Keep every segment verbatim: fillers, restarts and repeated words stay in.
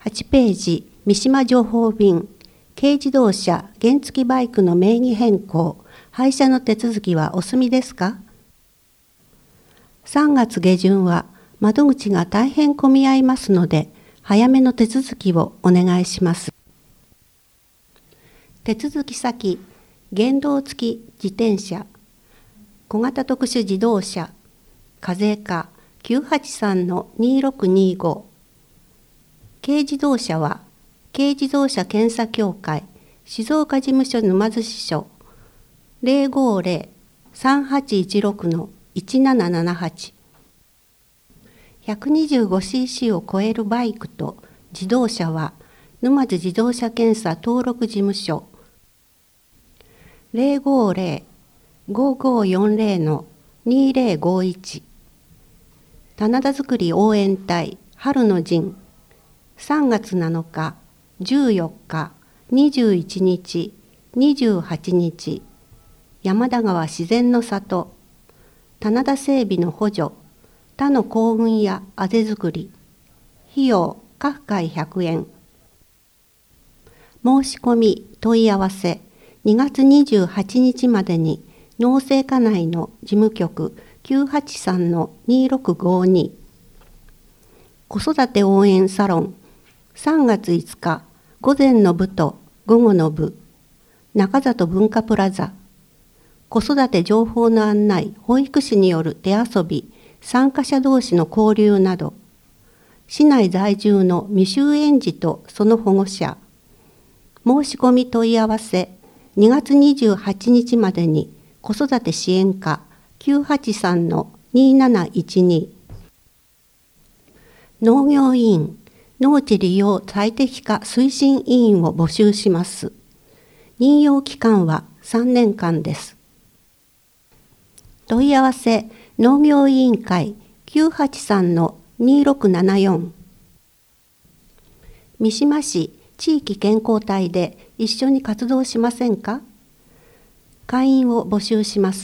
はちページ、三島情報便、軽自動車、原付バイクの名義変更、廃車の手続きはお済みですか？さんがつ下旬は窓口が大変混み合いますので、早めの手続きをお願いします。手続き先、原動付き自転車、小型特殊自動車、課税課 きゅうはちさんのにろくにご。軽自動車は、軽自動車検査協会、静岡事務所沼津支所、ゼロごゼロ さんはちいちろくのいちななななはち。ひゃくにじゅうごシーシー を超えるバイクと自動車は、沼津自動車検査登録事務所、ゼロごゼロ ごごよんゼロのにゼロごいち。棚田づくり応援隊春の陣、さんがつなのか、じゅうよっか、にじゅういちにち、にじゅうはちにち、山田川自然の里、棚田整備の補助、他の幸運やあぜ作り、費用、各回ひゃくえん。申し込み、問い合わせ、にがつにじゅうはちにちまでに、農政課内の事務局きゅうはちさんのにろくごに。子育て応援サロン、さんがついつか、午前の部と午後の部、中里文化プラザ。子育て情報の案内、保育士による手遊び、参加者同士の交流など、市内在住の未就園児とその保護者、申し込み問い合わせ、にがつにじゅうはちにちまでに子育て支援課きゅうはちさんのになないちに。農業委員、農地利用最適化推進委員を募集します。任用期間はさんねんかんです。問い合わせ、農業委員会きゅうはちさんのにろくななよん。三島市地域健康隊で一緒に活動しませんか？会員を募集します。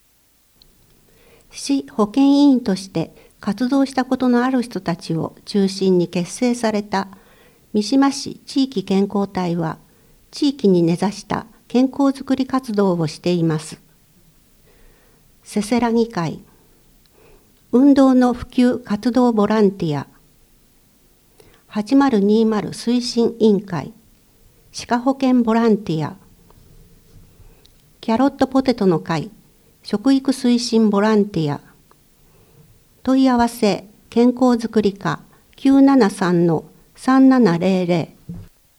市保健委員として活動したことのある人たちを中心に結成された三島市地域健康隊は、地域に根ざした健康づくり活動をしています。せせらぎ会、運動の普及活動ボランティア、はちまるにまる推進委員会、歯科保険ボランティア、キャロットポテトの会、食育推進ボランティア、問い合わせ、健康づくり課きゅうななさんのさんななゼロゼロ。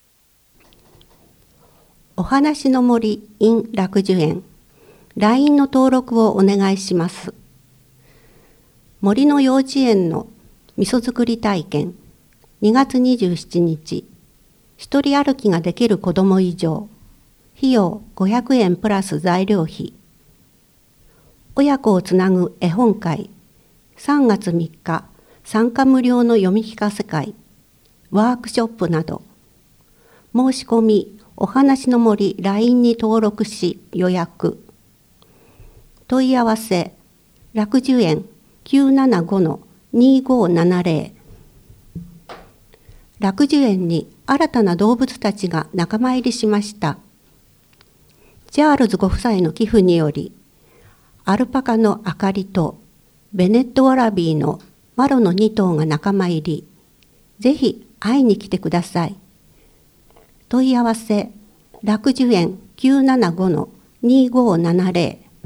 お話の森 in 楽寿園、ライン の登録をお願いします。森の幼稚園の味噌作り体験、にがつにじゅうしちにち、一人歩きができる子ども以上、費用ごひゃくえんプラス材料費。親子をつなぐ絵本会、さんがつみっか、参加無料の読み聞かせ会、ワークショップなど、申し込み、お話の森 ライン に登録し予約。問い合わせ、楽寿園きゅうななごのにごななゼロ。楽寿園に新たな動物たちが仲間入りしました。チャールズご夫妻の寄付により、アルパカのあかりとベネットワラビーのマロのにとうが仲間入り、ぜひ会いに来てください。問い合わせ、楽寿園きゅうななごのにごななゼロ。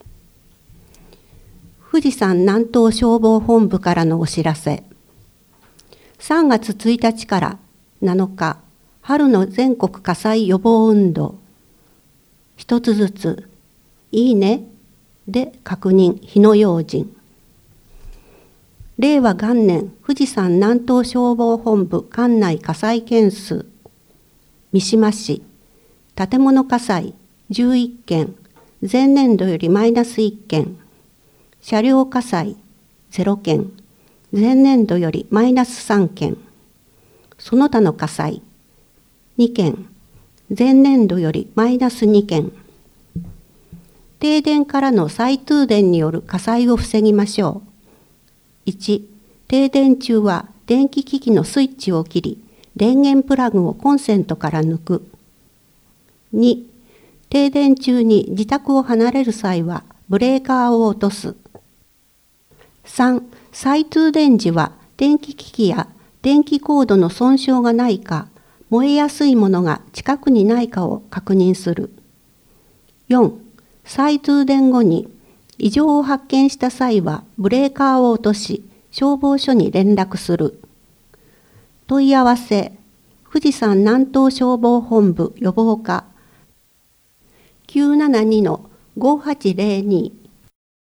富士山南東消防本部からのお知らせ。さんがつついたちからなのか、春の全国火災予防運動。一つずつ、いいねで確認、火の用心。れいわ元年富士山南東消防本部管内火災件数。三島市、建物火災じゅういっけん、前年度よりマイナスいっけん。車両火災ゼロけん、前年度よりマイナスさんけん。その他の火災にけん、前年度よりマイナスにけん。停電からの再通電による火災を防ぎましょう。いち、停電中は電気機器のスイッチを切り、 電源プラグをコンセントから抜く。に、停電中に自宅を離れる際はブレーカーを落とす。さん、再通電時は電気機器や電気コードの損傷がないか、燃えやすいものが近くにないかを確認する。よん、再通電後に異常を発見した際はブレーカーを落とし、消防署に連絡する。問い合わせ、富士山南東消防本部予防課 きゅうななにのごはちぜろに